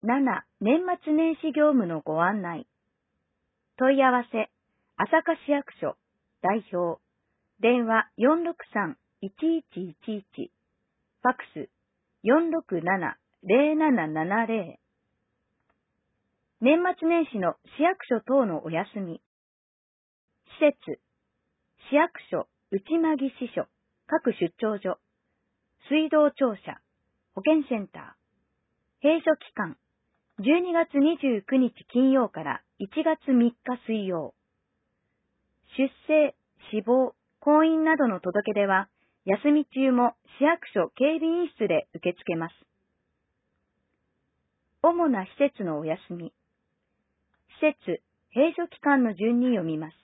7、年末年始業務のご案内。問い合わせ、朝霞市役所、代表、電話463-1111、ファクス467-0770。年末年始の市役所等のお休み。施設、市役所、内間木支所、各出張所、水道庁舎、保健センター。閉所期間、12月29日金曜から1月3日水曜。出生、死亡、婚姻などの届け出は、休み中も市役所警備員室で受け付けます。主な施設のお休み。施設、閉所期間の順に読みます。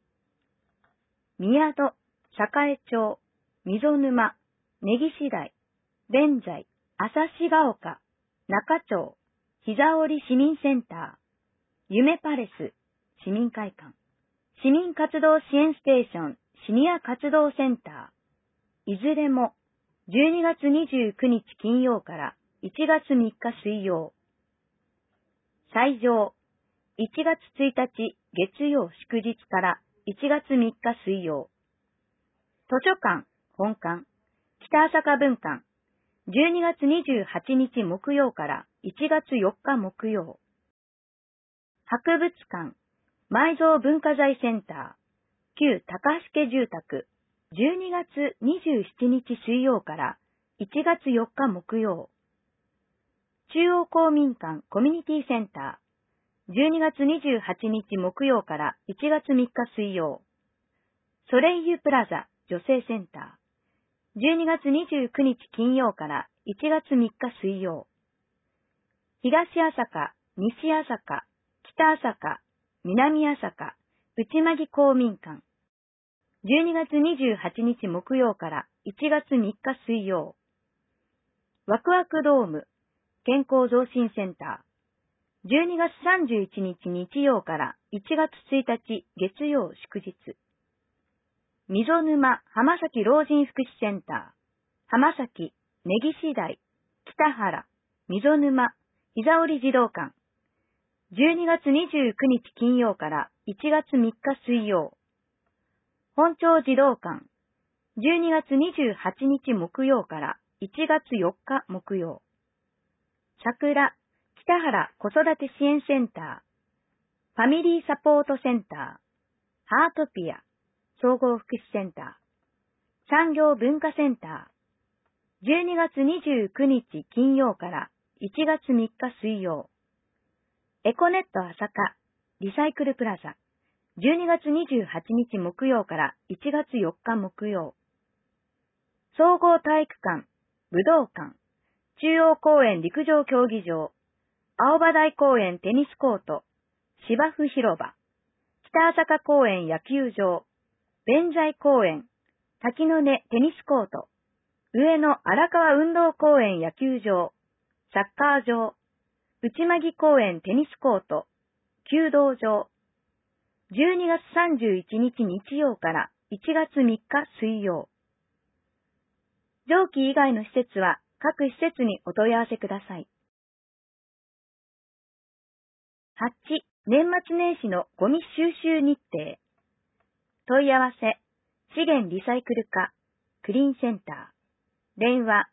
宮戸、栄町、溝沼、根岸台、弁財、旭ヶ丘、中町、膝折市民センター、夢パレス、市民会館、市民活動支援ステーション、シニア活動センター、いずれも12月29日金曜から1月3日水曜。斎場、1月1日月曜祝日から1月3日水曜。図書館、本館、北朝霞分館、12月28日木曜から1月4日木曜。博物館、埋蔵文化財センター、旧高橋家住宅、12月27日水曜から1月4日木曜。中央公民館コミュニティセンター、12月28日木曜から1月3日水曜。ソレイユプラザ女性センター、12月29日金曜から1月3日水曜。東朝霞、西朝霞、北朝霞、南朝霞、内間木公民館。12月28日木曜から1月3日水曜。ワクワクドーム、健康増進センター。12月31日日曜から1月1日月曜祝日。溝沼浜崎老人福祉センター。浜崎、根岸台、北原、溝沼、膝折児童館。12月29日金曜から1月3日水曜。本町児童館。12月28日木曜から1月4日木曜。桜、北原子育て支援センター。ファミリーサポートセンター。ハートピア、総合福祉センター。産業文化センター。12月29日金曜から1月3日水曜。エコネット朝霞、リサイクルプラザ。12月28日木曜から1月4日木曜。総合体育館、武道館、中央公園陸上競技場、青葉台公園テニスコート、芝生広場、北朝霞公園野球場、弁財公園、滝の根テニスコート、上野荒川運動公園野球場、サッカー場、内間木公園テニスコート、弓道場。12月31日日曜から1月3日水曜。上記以外の施設は各施設にお問い合わせください。8、年末年始のゴミ収集日程。問い合わせ、資源リサイクル課、クリーンセンター。電話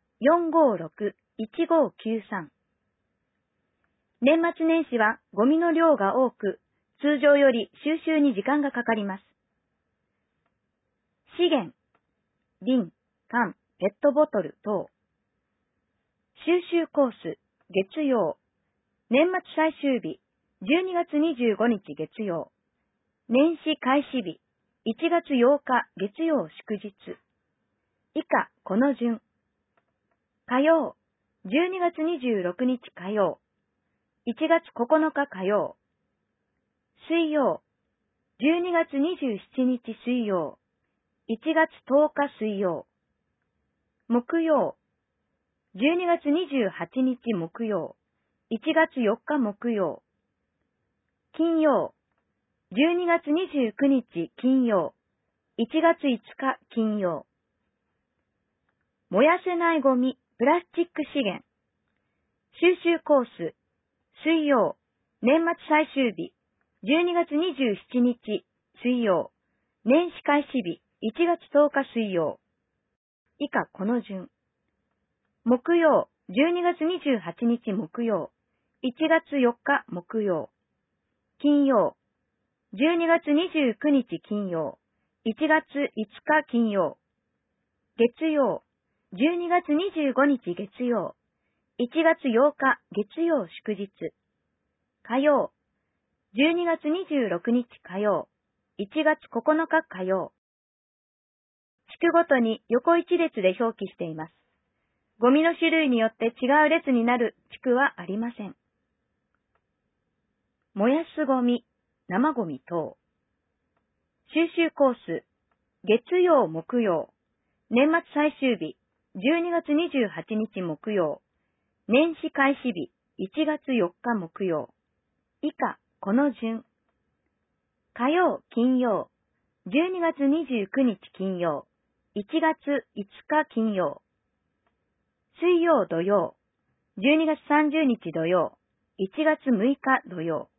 456-1593。年末年始はゴミの量が多く、通常より収集に時間がかかります。資源、瓶、缶、ペットボトル等。収集コース、月曜。年末最終日、12月25日月曜。年始開始日、1月8日月曜祝日。以下、この順。火曜、12月26日火曜。1月9日火曜。水曜、12月27日水曜。1月10日水曜。木曜、12月28日木曜。1月4日木曜。金曜、12月29日金曜。1月5日金曜。燃やせないゴミ、プラスチック資源。収集コース、 水曜、年末最終日、12月27日、水曜、年始開始日、1月10日水曜。以下この順。木曜、12月28日木曜、1月4日木曜。金曜、12月29日金曜、1月5日金曜。月曜、12月25日月曜、1月8日月曜祝日。火曜、12月26日火曜、1月9日火曜。地区ごとに横一列で表記しています。ゴミの種類によって違う列になる地区はありません。燃やすゴミ、生ゴミ等。収集コース、月曜木曜、年末最終日、12月28日木曜、年始開始日、1月4日木曜。以下、この順。火曜、金曜、12月29日金曜、1月5日金曜。水曜、土曜、12月30日土曜、1月6日土曜。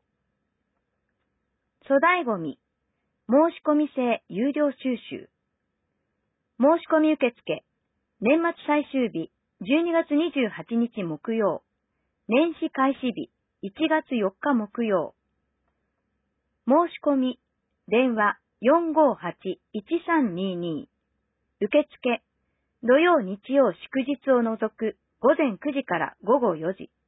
粗大ゴミ、申し込み制有料収集。申し込み受付、年末最終日、12月28日木曜、年始開始日、1月4日木曜。申し込み、電話458-1322。受付、土曜日曜祝日を除く午前9時から午後4時。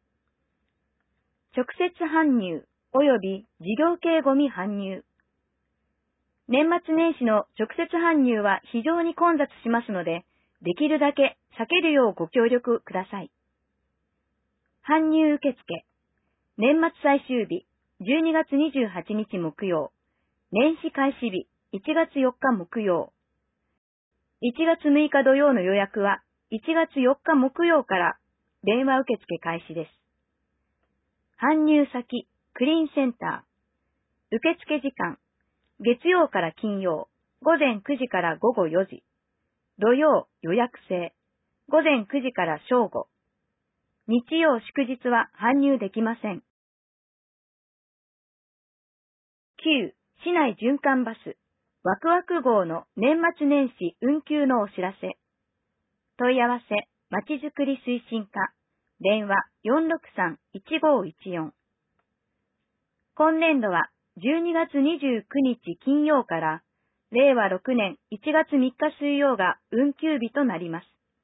直接搬入及び事業系ゴミ搬入。年末年始の直接搬入は非常に混雑しますので、できるだけ避けるようご協力ください。搬入受付、年末最終日、12月28日木曜、年始開始日、1月4日木曜。1月6日土曜の予約は、1月4日木曜から電話受付開始です。搬入先、クリーンセンター。受付時間、月曜から金曜、午前9時から午後4時。土曜、予約制、午前9時から正午。日曜祝日は搬入できません。9. 市内循環バス、ワクワク号の年末年始運休のお知らせ。問い合わせ、まちづくり推進課、電話463-1514。今年度は12月29日金曜から令和6年1月3日水曜が運休日となります。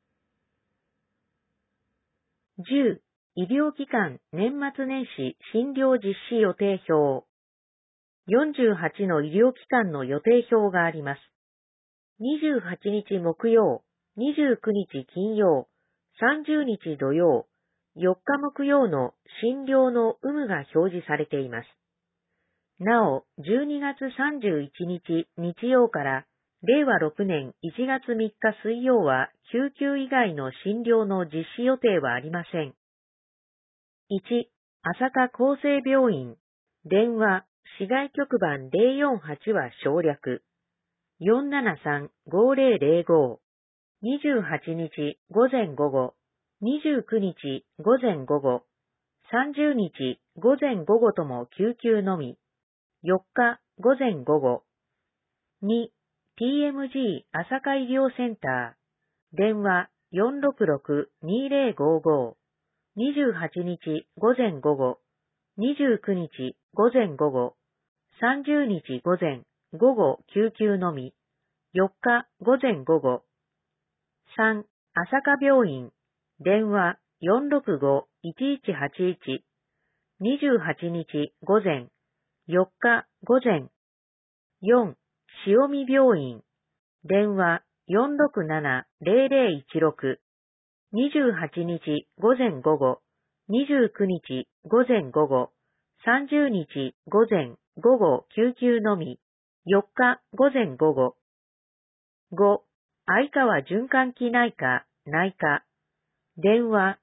10. 医療機関年末年始診療実施予定表。48の医療機関の予定表があります。28日木曜、29日金曜、30日土曜、4日木曜の診療の有無が表示されています。なお、12月31日日曜から令和6年1月3日水曜は救急以外の診療の実施予定はありません。1. 朝霞厚生病院、電話、市外局番048は省略。473-5005。28日午前午後、29日午前午後、30日午前午後とも救急のみ。4日午前午後。2. TMG 朝霞医療センター。電話466-2055。28日午前午後、29日午前午後、30日午前、午後救急のみ、4日午前午後。3. 朝霞病院、電話465-1181。28日午前、4日午前。4. 塩見病院、電話467-0016。28日午前午後、29日午前午後、30日午前午後救急のみ、4日午前午後。5. 相川循環器内科、内科。電話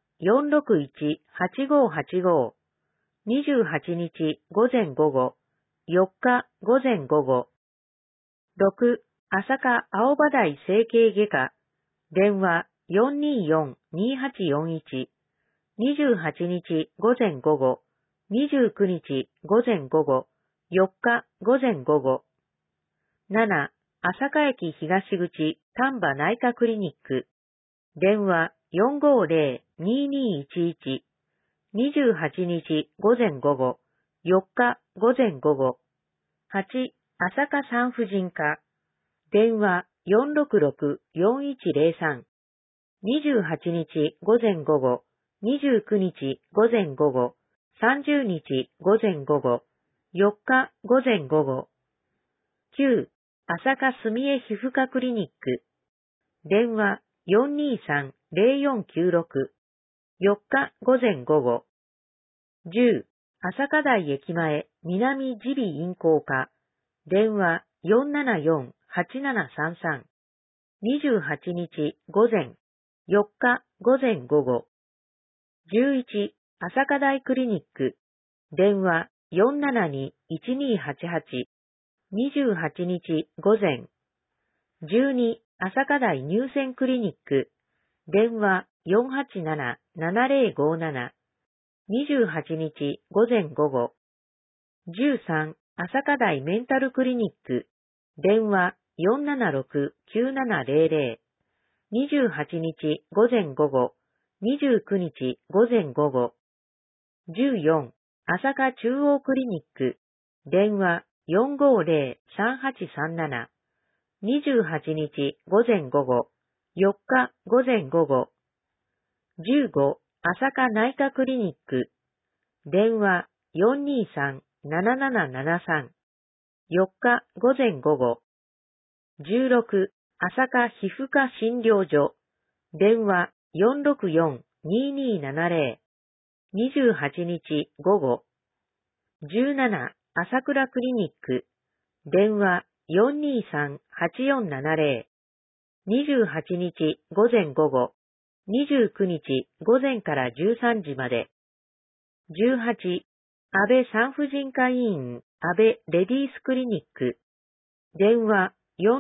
461-8585。28日午前午後、4日午前午後。6. 朝霞青葉台整形外科。電話424-2841。 28日午前午後、29日午前午後、4日午前午後。7、朝霞駅東口丹波内科クリニック。電話450-2211。28日午前午後、4日午前午後。8、朝霞産婦人科。電話466-4103。28日午前午後、29日午前午後、30日午前午後、4日午前午後。9、朝霞すみえ皮膚科クリニック。電話423-0496。4日午前午後。10、朝霞台駅前南耳鼻咽喉科。電話474-8733。28日午前。4日午前午後。11、朝霞台クリニック。電話472-1288。28日午前。12、朝霞台乳腺クリニック。電話487-7057。28日午前午後。13、朝霞台メンタルクリニック。電話476-9700。28日午前午後。29日午前午後。14、朝霞中央クリニック。電話450-3837。28日午前午後。4日午前午後。15、朝霞内科クリニック。電話423-7773。4日午前午後。16、朝霞皮膚科診療所。電話464-2270。28日午後。17、朝倉クリニック。電話423-8470。28日午前午後。29日午前から13時まで。18、安倍産婦人科医院安倍レディースクリニック。電話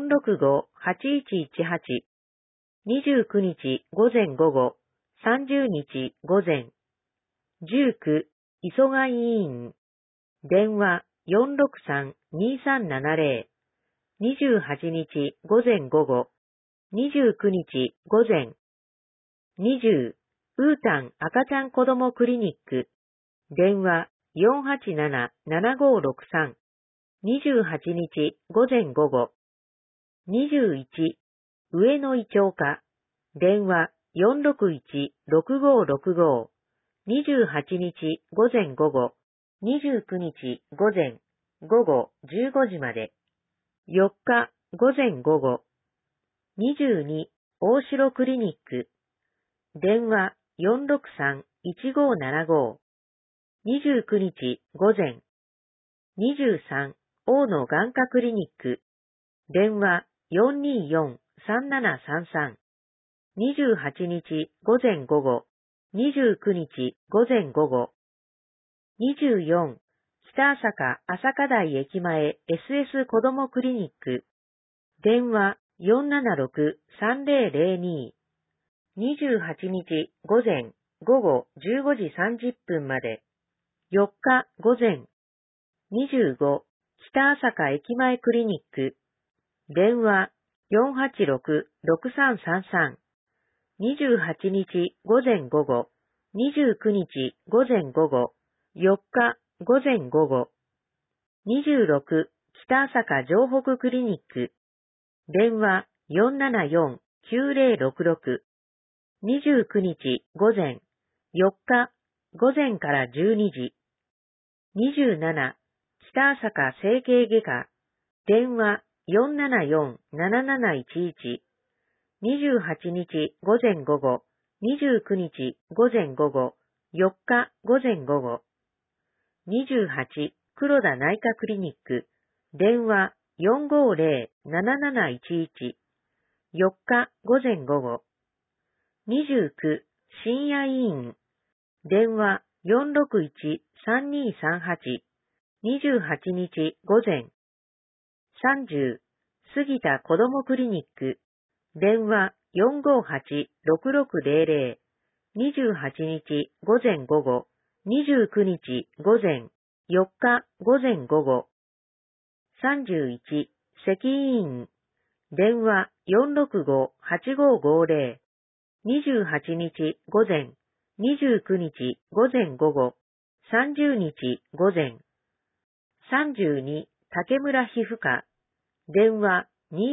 465-8118。29日午前午後。30日午前。19、磯貝医院。電話463-2370。28日午前午後。29日午前。20、ウータン赤ちゃん子供クリニック。電話487-7563。28日午前午後。21、上野医長科。電話461-6565。28日午前午後。29日午前。午後15時まで。4日午前午後。22、大城クリニック。電話463-1575。29日午前。23、大野眼科クリニック。電話424-3733。28日午前午後。29日午前午後。24、北朝霞台駅前 SS 子どもクリニック。電話476-3002。28日午前午後15時30分まで。4日午前。25、北朝霞駅前クリニック。電話486-6333。28日午前午後。29日午前午後。4日午前午後。26、北朝霞城北クリニック。電話474-9066。29日午前。4日午前から12時。27、北朝霞整形外科。電話474-7711。28日午前午後。29日午前午後。4日午前午後。28、黒田内科クリニック。電話450-7711。4日午前午後。29、深夜医院。電話461-3238。28日午前。30、杉田子どもクリニック。電話458-6600。 28日午前午後、29日午前、4日午前午後。31、席委員。電話465-8550。28日午前、29日午前午後、30日午前。32、竹村皮膚科。電話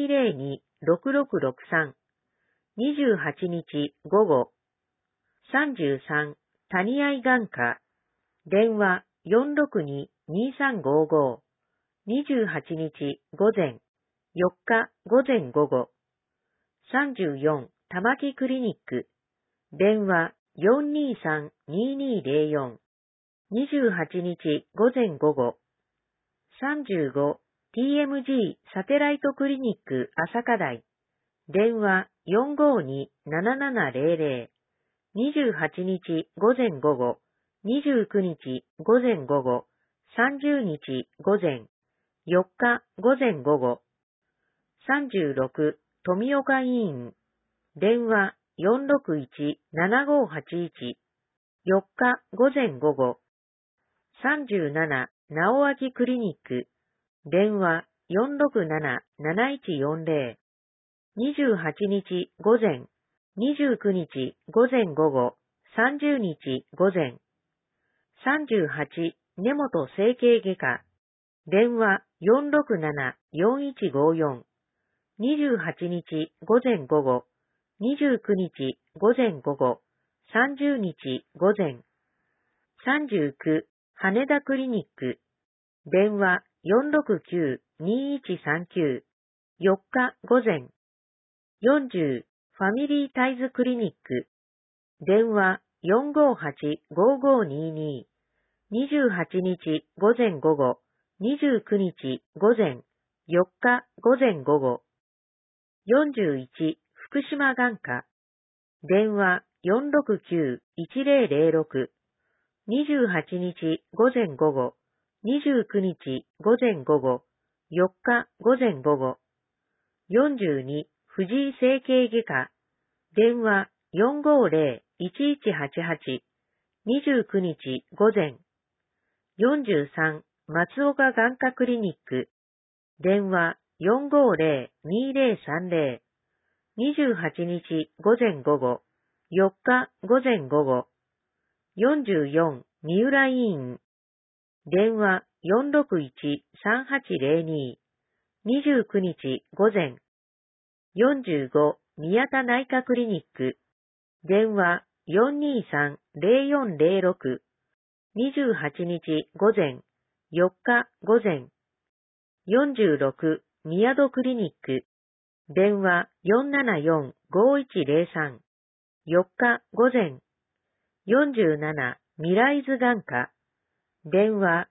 202-6663。28日午後。33、谷合眼科。電話462-2355。28日午前。4日午前午後。34、玉木クリニック。電話423-2204。28日午前午後。35、TMG サテライトクリニック朝霞台。電話452-7700。28日午前午後。29日午前午後。30日午前。4日午前午後。36、富岡委員。電話461-7581。4日午前午後。37、直明クリニック。電話467-7140。28日午前。29日午前午後。30日午前。38、根本整形外科。電話467-4154。28日午前午後。29日午前午後。30日午前。39、羽田クリニック。電話469-2139。4日午前。40、ファミリータイズクリニック。電話458-5522。28日午前午後。29日午前。4日午前午後。41、福島眼科。電話469-1006。28日午前午後。29日午前午後。4日午前午後。42、藤井整形外科。電話450-1188。29日午前。43、松岡眼科クリニック。電話450-2030。28日午前午後。4日午前午後。44、三浦委員。電話461-3802。29日午前。45、宮田内科クリニック。電話423-0406。28日午前。4日午前。46、宮戸クリニック。電話474-5103。4日午前。47、ミライズ眼科。電話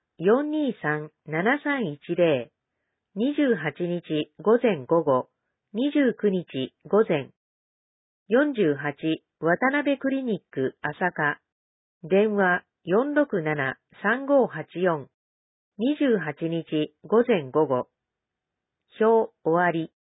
423-7310。28日午前午後。29日午前。48、渡辺クリニック朝霞。電話467-3584。28日午前午後。表終わり。